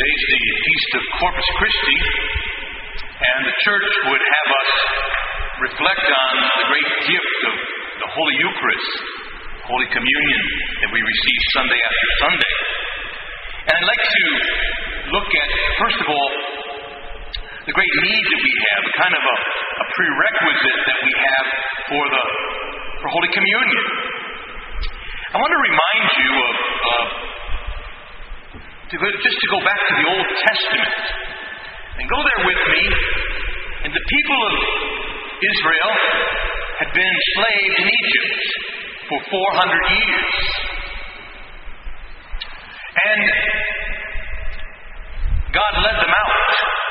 Today's the Feast of Corpus Christi, and the Church would have us reflect on the great gift of the Holy Eucharist, Holy Communion, that we receive Sunday after Sunday. And I'd like to look at, first of all, the great need that we have, kind of a prerequisite that we have for Holy Communion. I want to remind you just to go back to the Old Testament and go there with me. And the people of Israel had been enslaved in Egypt for 400 years. And God led them out.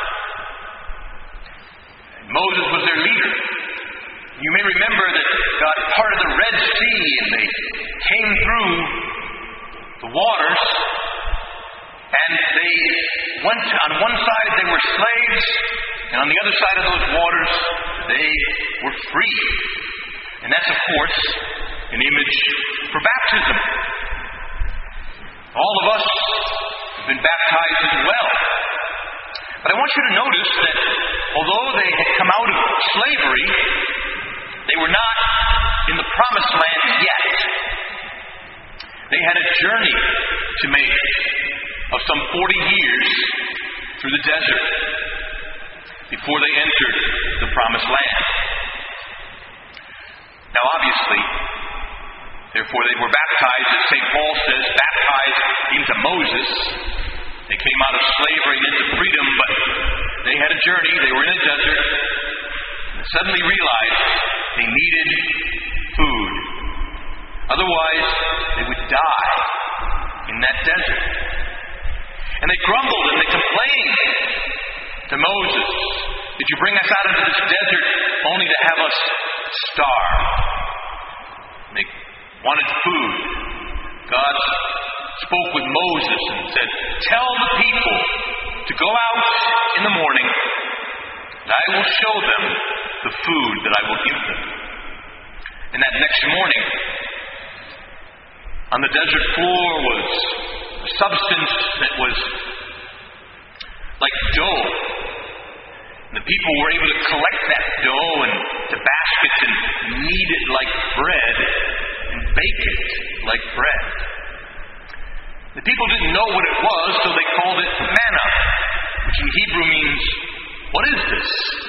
Moses was their leader. You may remember that God parted the Red Sea and they came through the waters, and they went on one side they were slaves, and on the other side of those waters they were free. And that's, of course, an image for baptism. All of us have been baptized as well. But I want you to notice that although they had come out of slavery, they were not in the promised land yet. They had a journey to make of some 40 years through the desert before they entered the promised land. Now, obviously, therefore they were baptized, as St. Paul says, baptized into Moses. They came out of slavery and into freedom, but they had a journey. They were in a desert, and they suddenly realized they needed food. Otherwise, they would die in that desert. And they grumbled and they complained to Moses, "Did you bring us out into this desert only to have us starve?" And they wanted food. God spoke with Moses and said, "Tell the people to go out in the morning, and I will show them the food that I will give them." And that next morning, on the desert floor was a substance that was like dough. And the people were able to collect that dough into baskets and knead it like bread and bake it like bread. The people didn't know what it was, so they called it manna, which in Hebrew means, "What is this?"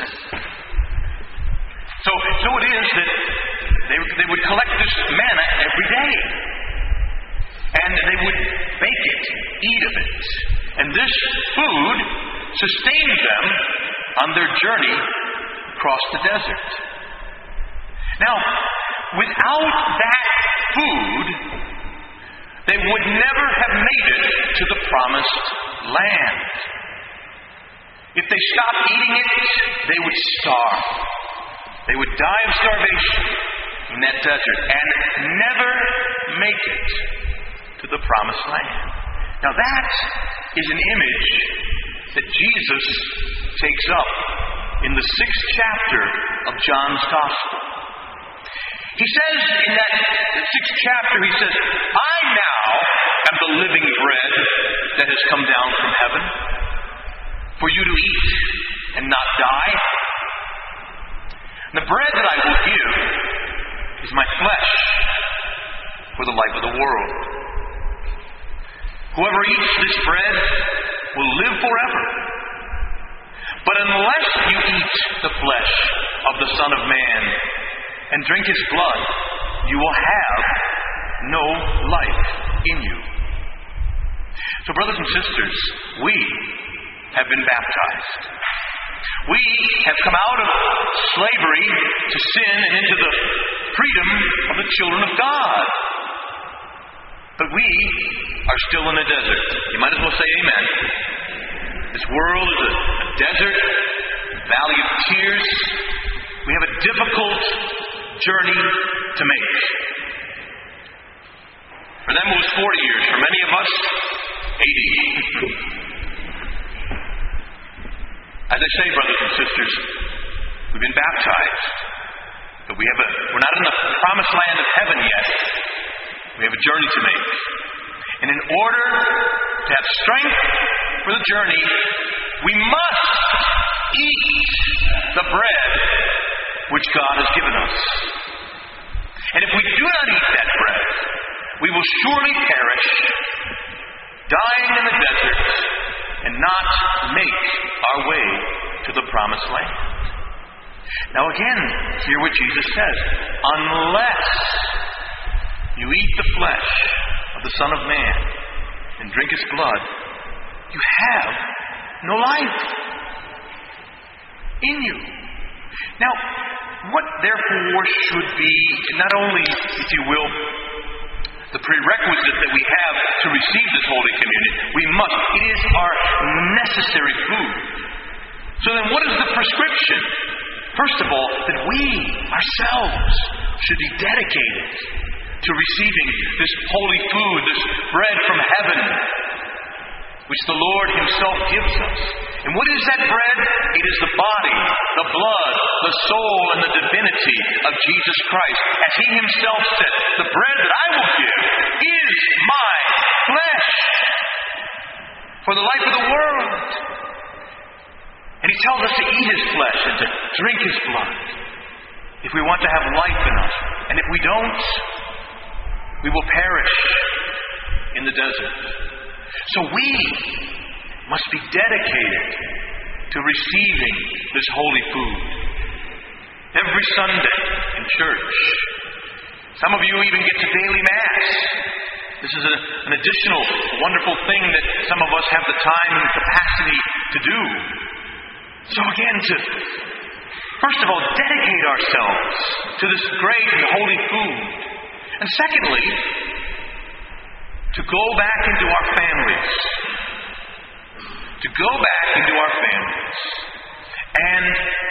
So it is that they would collect this manna every day. And they would bake it, eat of it. And this food sustained them on their journey across the desert. Now, without that food, they would never have made it to the promised land. If they stopped eating it, they would starve. They would die of starvation in that desert and never make it to the promised land. Now that is an image that Jesus takes up in the 6th chapter of John's Gospel. He says in that 6th chapter, he says, "I now am the living bread that has come down from heaven for you to eat and not die. The bread that I will give is my flesh for the life of the world. Whoever eats this bread will live forever. But unless you eat the flesh of the Son of Man and drink his blood, you will have no life in you." So, brothers and sisters, we have been baptized. We have come out of slavery to sin and into the freedom of the children of God. But we are still in a desert. You might as well say amen. This world is a desert, a valley of tears. We have a difficult journey to make. For them it was 40 years. For many of us, 80. As I say, brothers and sisters, we've been baptized, but we're not in the promised land of heaven yet. We have a journey to make. And in order to have strength for the journey, we must eat the bread which God has given us. And if we do not eat that bread, we will surely perish, dying in the desert, and not make our way to the promised land. Now again, hear what Jesus says. Unless you eat the flesh of the Son of Man and drink His blood, you have no life in you. Now, what therefore should be not only, if you will, the prerequisite that we have to receive this Holy Communion, it is our necessary food. So then what is the prescription? First of all, that we ourselves should be dedicated to receiving this holy food, this bread from heaven, which the Lord Himself gives us. And what is that bread? It is the body, the blood, the soul, and the divinity of Jesus Christ. As He Himself said, the bread that I will give is my flesh for the life of the world. And He tells us to eat His flesh and to drink His blood if we want to have life in us. And if we don't, we will perish in the desert. So we must be dedicated to receiving this holy food. Every Sunday in church. Some of you even get to daily Mass. This is an additional wonderful thing that some of us have the time and capacity to do. So again, to first of all, dedicate ourselves to this great and holy food. And secondly, to go back into our families. To go back into our families and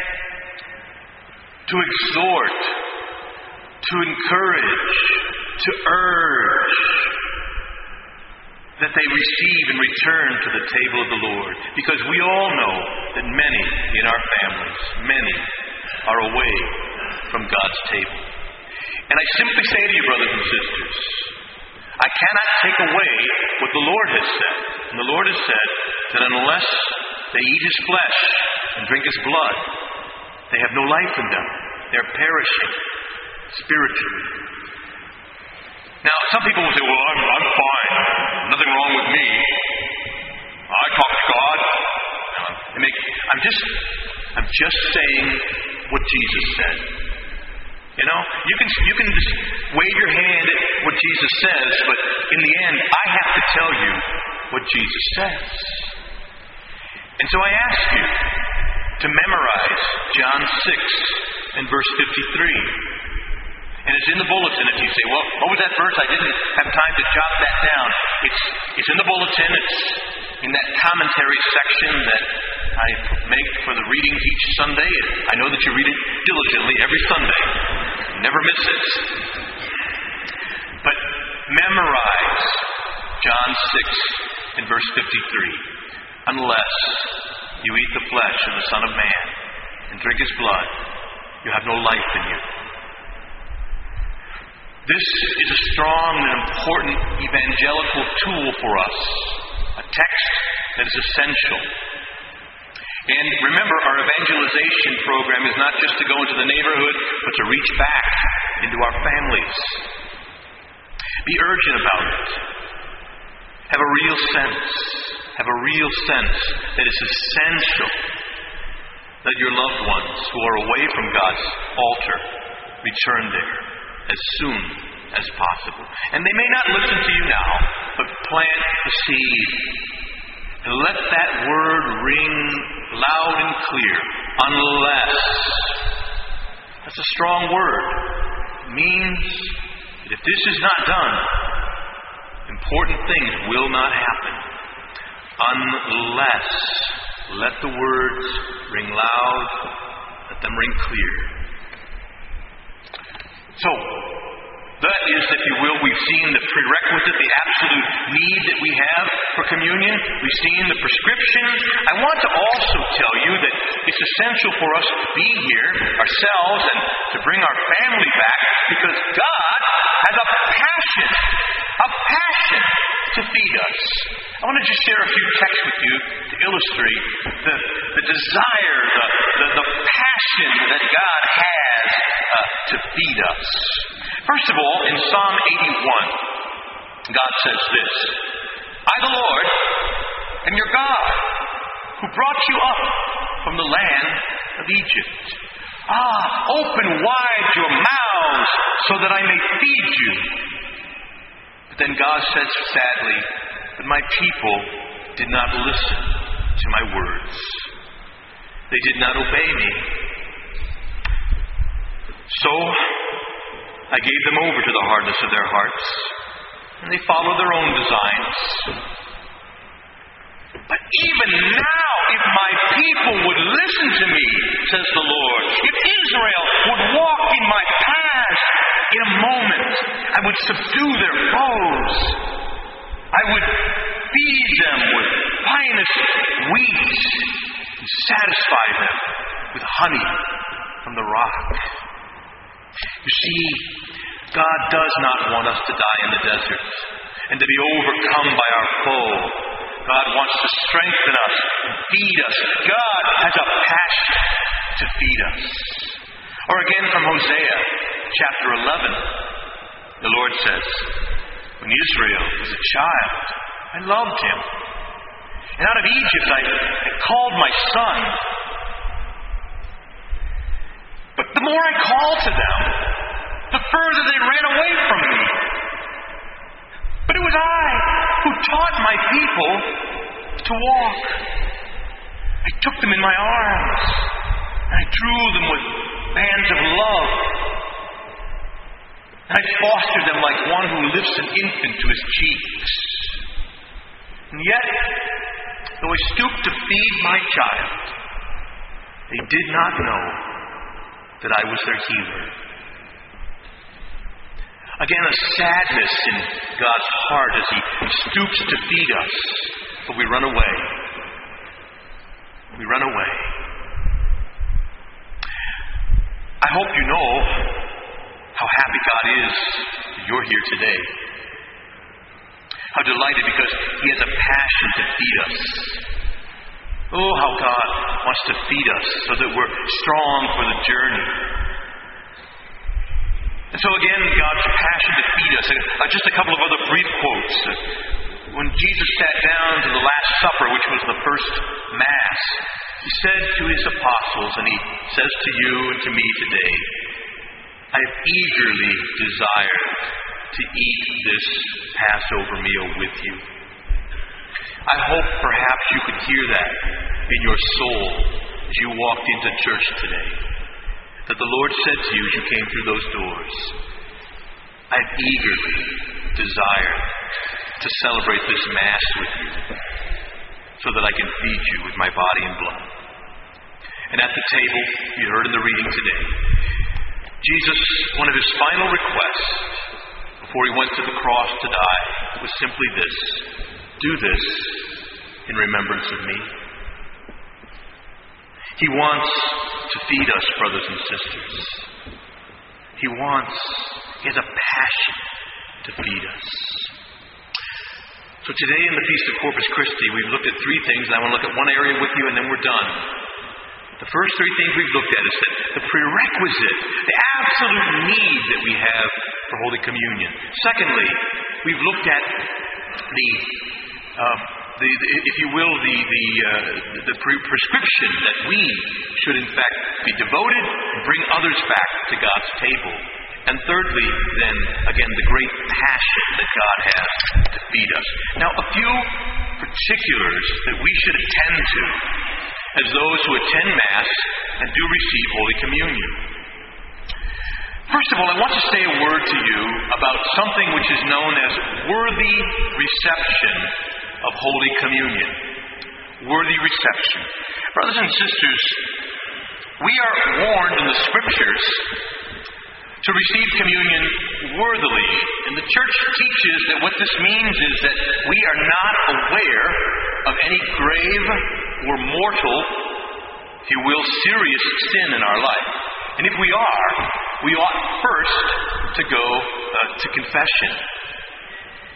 to exhort, to encourage, to urge that they receive and return to the table of the Lord. Because we all know that many in our families, many are away from God's table. And I simply say to you, brothers and sisters, I cannot take away what the Lord has said. And the Lord has said that unless they eat His flesh and drink His blood, they have no life in them. They're perishing spiritually. Now, some people will say, well, I'm fine. Nothing wrong with me. I talk to God. I'm just saying what Jesus said. You know, you can just wave your hand at what Jesus says, but in the end, I have to tell you what Jesus says. And so I ask you to memorize John 6 and verse 53. And it's in the bulletin. If you say, well, what was that verse? I didn't have time to jot that down. It's in the bulletin. It's in that commentary section that I make for the readings each Sunday. I know that you read it diligently every Sunday. Never miss it. But memorize John 6 and verse 53. Unless you eat the flesh of the Son of Man and drink His blood, you have no life in you. This is a strong and important evangelical tool for us. A text that is essential. And remember, our evangelization program is not just to go into the neighborhood, but to reach back into our families. Be urgent about it. Have a real sense that it's essential that your loved ones who are away from God's altar return there as soon as possible. And they may not listen to you now, but plant the seed. And let that word ring loud and clear. Unless. That's a strong word. It means that if this is not done, important things will not happen. Unless. Let the words ring loud. Let them ring clear. So, that is, if you will, we've seen the prerequisite, the absolute need that we have for communion. We've seen the prescription. I want to also tell you that it's essential for us to be here ourselves and to bring our family back because God has a passion a passion to feed us. I want to just share a few texts with you to illustrate the desire, the passion that God has to feed us. First of all, in Psalm 81, God says this, I, the Lord, am your God, who brought you up from the land of Egypt. Open wide your mouths so that I may feed you. But then God says sadly, but my people did not listen to my words. They did not obey me. So I gave them over to the hardness of their hearts, and they followed their own designs. But even now, if my people would listen to me, says the Lord, if Israel would walk in my paths, in a moment I would subdue their foes. I would feed them with finest wheat and satisfy them with honey from the rock. You see, God does not want us to die in the desert and to be overcome by our foe. God wants to strengthen us and feed us. God has a passion to feed us. Or again from Hosea chapter 11, the Lord says, when Israel was a child, I loved him. And out of Egypt I called my son. But the more I called to them, the further they ran away from me. But it was I who taught my people to walk. I took them in my arms, and I drew them with bands of love. And I fostered them like one who lifts an infant to his cheeks. And yet, though I stooped to feed my child, they did not know that I was their healer. Again, a sadness in God's heart as He stoops to feed us, but we run away. We run away. I hope you know how happy God is that you're here today. How delighted because He has a passion to feed us. Oh, how God wants to feed us so that we're strong for the journey. And so again, God's passion to feed us. Just a couple of other brief quotes. When Jesus sat down to the Last Supper, which was the first Mass, He said to His apostles, and He says to you and to me today, I have eagerly desired to eat this Passover meal with you. I hope perhaps you could hear that in your soul as you walked into church today. That the Lord said to you as you came through those doors, I have eagerly desired to celebrate this Mass with you so that I can feed you with my body and blood. And at the table, you heard in the reading today, Jesus, one of His final requests before He went to the cross to die was simply this, do this in remembrance of me. He wants to feed us, brothers and sisters. He has a passion to feed us. So today in the Feast of Corpus Christi, we've looked at three things, and I want to look at one area with you, and then we're done. The first three things we've looked at is that the prerequisite, the absolute need that we have for Holy Communion. Secondly, we've looked at the prescription that we should in fact be devoted and bring others back to God's table. And thirdly, then, again, the great passion that God has to feed us. Now, a few particulars that we should attend to as those who attend Mass and do receive Holy Communion. First of all, I want to say a word to you about something which is known as worthy reception of Holy Communion. Worthy reception. Brothers and sisters, we are warned in the Scriptures to receive communion worthily. And the Church teaches that what this means is that we are not aware of any grave or mortal, if you will, serious sin in our life. And if we are, we ought first to go to confession.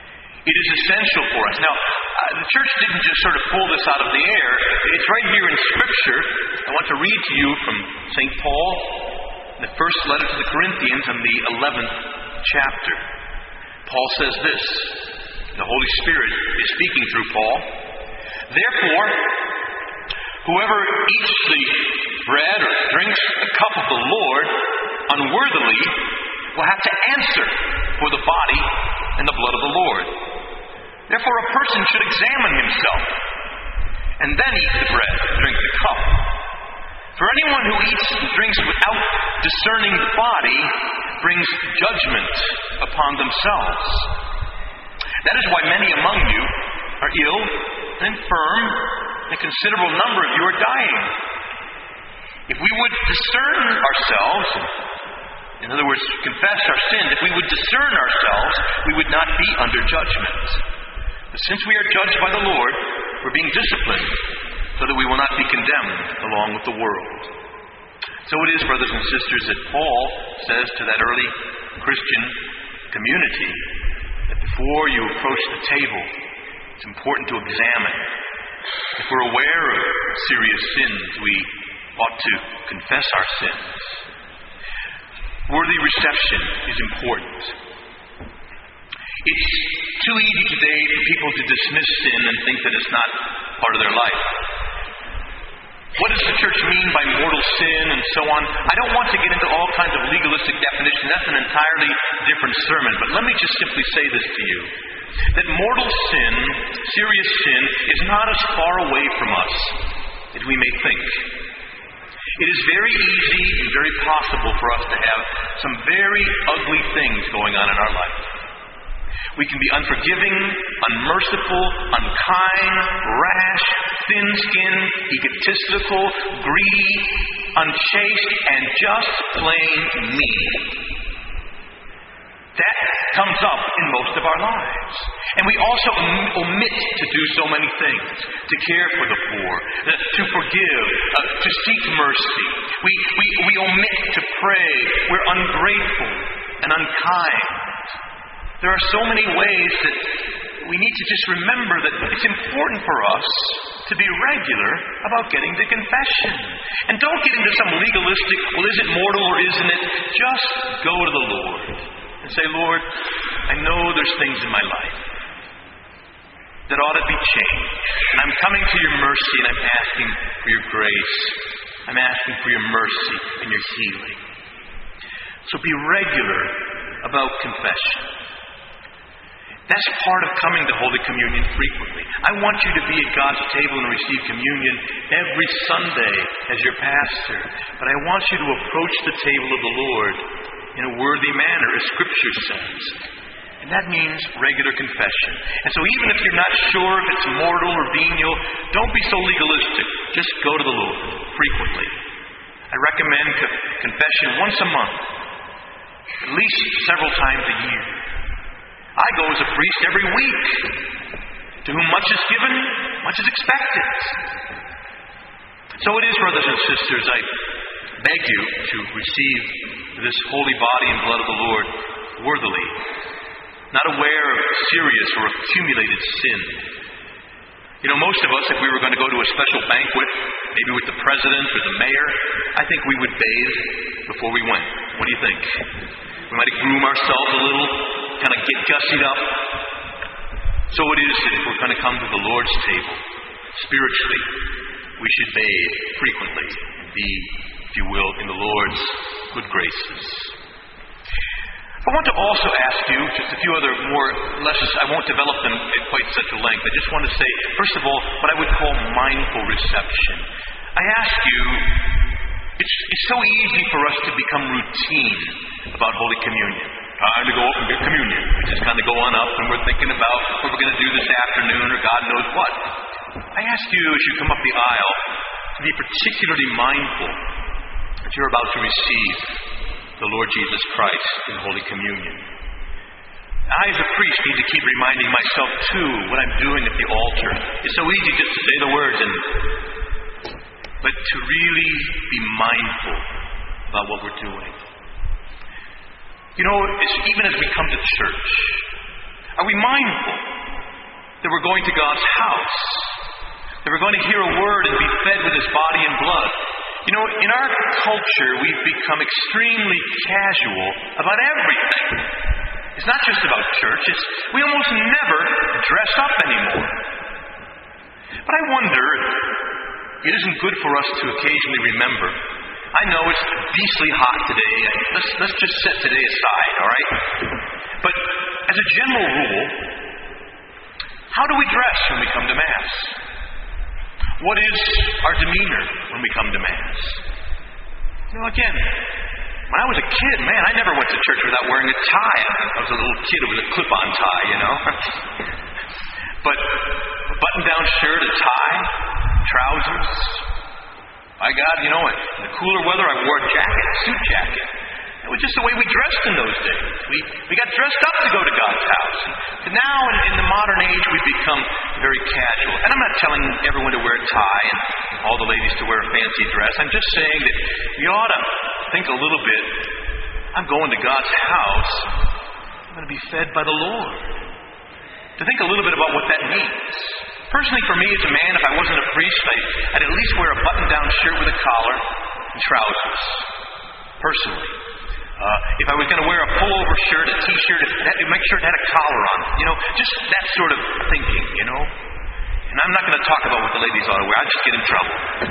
It is essential for us. Now, the church didn't just sort of pull this out of the air. It's right here in Scripture. I want to read to you from St. Paul, the first letter to the Corinthians in the 11th chapter. Paul says this. The Holy Spirit is speaking through Paul. Therefore, whoever eats the bread or drinks the cup of the Lord unworthily will have to answer for the body and the blood of the Lord. Therefore, a person should examine himself and then eat the bread and drink the cup. For anyone who eats and drinks without discerning the body brings judgment upon themselves. That is why many among you are ill and infirm, and a considerable number of you are dying. If we would discern ourselves, in other words, confess our sins, if we would discern ourselves, we would not be under judgment. But since we are judged by the Lord, we're being disciplined so that we will not be condemned along with the world. So it is, brothers and sisters, that Paul says to that early Christian community that before you approach the table, it's important to examine. If we're aware of serious sins, we ought to confess our sins. Worthy reception is important. It's too easy today for people to dismiss sin and think that it's not part of their life. What does the church mean by mortal sin and so on? I don't want to get into all kinds of legalistic definitions. That's an entirely different sermon. But let me just simply say this to you. That mortal sin, serious sin, is not as far away from us as we may think. It is very easy and very possible for us to have some very ugly things going on in our life. We can be unforgiving, unmerciful, unkind, rash, thin-skinned, egotistical, greedy, unchaste, and just plain mean. That comes up in most of our lives. And we also omit to do so many things. To care for the poor, to forgive, to seek mercy. We omit to pray. We're ungrateful and unkind. There are so many ways that we need to just remember that it's important for us to be regular about getting to confession. And don't get into some legalistic, well, is it mortal or isn't it? Just go to the Lord and say, Lord, I know there's things in my life that ought to be changed. And I'm coming to your mercy and I'm asking for your grace. I'm asking for your mercy and your healing. So be regular about confession. That's part of coming to Holy Communion frequently. I want you to be at God's table and receive communion every Sunday as your pastor. But I want you to approach the table of the Lord in a worthy manner, as Scripture says. And that means regular confession. And so even if you're not sure if it's mortal or venial, don't be so legalistic. Just go to the Lord frequently. I recommend confession once a month, at least several times a year. I go as a priest every week. To whom much is given, much is expected. So it is, brothers and sisters, I beg you to receive this holy body and blood of the Lord worthily, not aware of serious or accumulated sin. You know, most of us, if we were going to go to a special banquet, maybe with the president or the mayor, I think we would bathe before we went. What do you think? We might groom ourselves a little, kind of get gussied up. So it is that if we're going to come to the Lord's table, spiritually, we should bathe frequently and be, if you will, in the Lord's good graces. I want to also ask you just a few other more lessons. I won't develop them at quite such a length. I just want to say, first of all, what I would call mindful reception. I ask you, it's so easy for us to become routine about Holy Communion. Time to go up and get communion. We just kind of go on up and we're thinking about what we're going to do this afternoon or God knows what. I ask you as you come up the aisle to be particularly mindful that you're about to receive the Lord Jesus Christ in Holy Communion. I, as a priest, need to keep reminding myself, too, what I'm doing at the altar. It's so easy just to say the words, but to really be mindful about what we're doing. You know, even as we come to church, are we mindful They were going to God's house. They were going to hear a word and be fed with His body and blood. You know, in our culture, we've become extremely casual about everything. It's not just about church. We almost never dress up anymore. But I wonder if it isn't good for us to occasionally remember. I know it's beastly hot today. Let's just set today aside, all right? But as a general rule, how do we dress when we come to Mass? What is our demeanor when we come to Mass? You know, again, when I was a kid, man, I never went to church without wearing a tie. I was a little kid with a clip-on tie, you know. But a button-down shirt, a tie, trousers. My God, you know, in the cooler weather, I wore a jacket, a suit jacket. It was just the way we dressed in those days. We got dressed up to go to God's house. And now, in the modern age, we've become very casual. And I'm not telling everyone to wear a tie and all the ladies to wear a fancy dress. I'm just saying that we ought to think a little bit. I'm going to God's house. I'm going to be fed by the Lord. To think a little bit about what that means. Personally, for me as a man, if I wasn't a priest, I'd at least wear a button-down shirt with a collar and trousers. Personally. If I was going to wear a pullover shirt, a t-shirt, make sure it had a collar on it. You know, just that sort of thinking, you know. And I'm not going to talk about what the ladies ought to wear. I'll just get in trouble.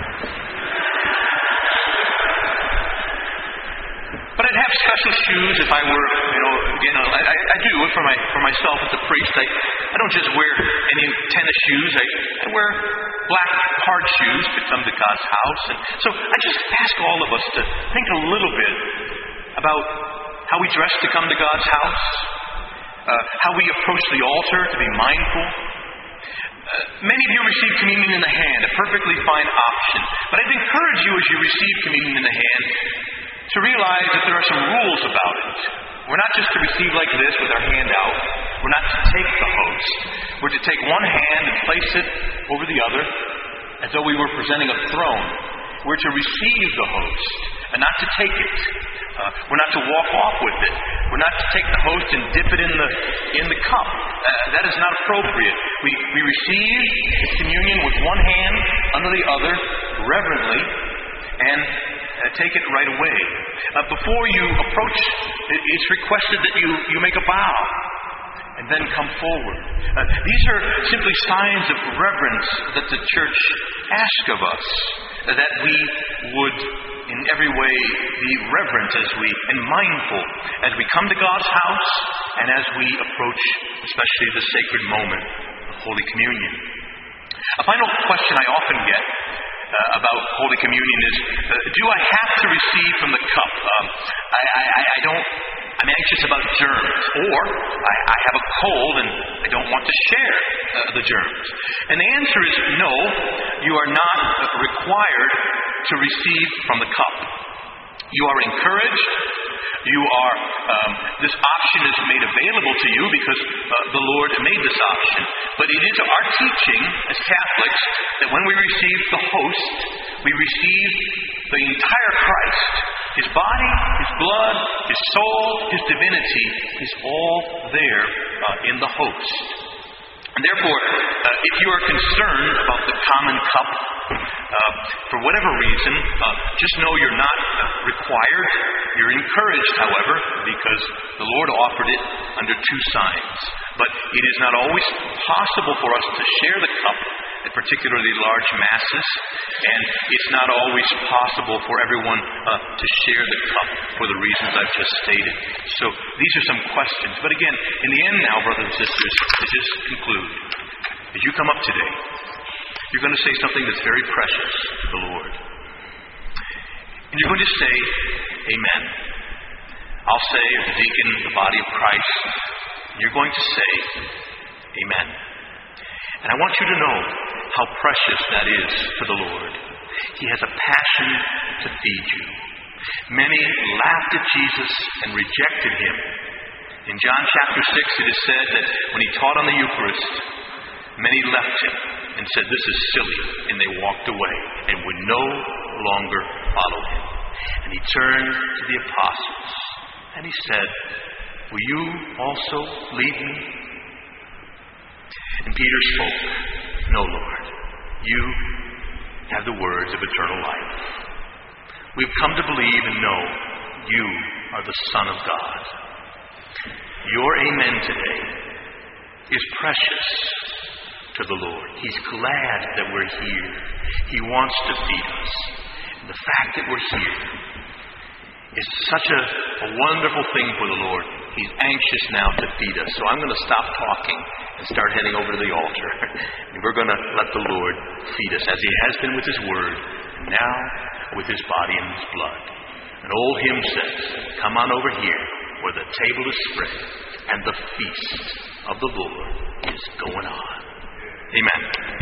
But I'd have special shoes if I were, you know, again, I do for myself as a priest. I don't just wear any tennis shoes. I wear black hard shoes to come to God's house. And so I just ask all of us to think a little bit about how we dress to come to God's house, how we approach the altar, to be mindful. Many of you receive communion in the hand, a perfectly fine option. But I'd encourage you as you receive communion in the hand to realize that there are some rules about it. We're not just to receive like this with our hand out. We're not to take the host. We're to take one hand and place it over the other as though we were presenting a throne. We're to receive the host and not to take it. We're not to walk off with it. We're not to take the host and dip it in the cup. That is not appropriate. We receive communion with one hand under the other, reverently, and take it right away. Before you approach, it's requested that you make a bow and then come forward. These are simply signs of reverence that the church asks of us, that we would in every way be reverent and mindful as we come to God's house and as we approach especially the sacred moment of Holy Communion. A final question I often get about Holy Communion is, do I have to receive from the cup? I'm anxious about germs, or I have a cold and I don't want to share the germs. And the answer is no, you are not required to receive from the cup. You are encouraged. This option is made available to you because the Lord made this option. But it is our teaching as Catholics that when we receive the host, we receive the entire Christ. His body, His blood, His soul, His divinity is all there in the host. And therefore, if you are concerned about the common cup, for whatever reason, just know you're not required. You're encouraged, however, because the Lord offered it under two signs. But it is not always possible for us to share the cup at particularly large masses, and it's not always possible for everyone to share the cup for the reasons I've just stated. So these are some questions. But again, in the end now, brothers and sisters, to just conclude, as you come up today, you're going to say something that's very precious to the Lord. And you're going to say, Amen. I'll say, as a deacon, the body of Christ, and you're going to say, Amen. And I want you to know how precious that is to the Lord. He has a passion to feed you. Many laughed at Jesus and rejected Him. In John chapter 6 it is said that when He taught on the Eucharist, many left Him and said, "This is silly," and they walked away and would no longer follow Him. And He turned to the apostles and He said, "Will you also leave me?" And Peter spoke, "No, Lord, you have the words of eternal life. We've come to believe and know you are the Son of God." Your amen today is precious to the Lord. He's glad that we're here. He wants to feed us. And the fact that we're here is such a wonderful thing for the Lord. He's anxious now to feed us. So I'm going to stop talking and start heading over to the altar. And we're going to let the Lord feed us as He has been with His Word, and now with His body and His blood. An old hymn says, "Come on over here where the table is spread and the feast of the Lord is going on." Amen.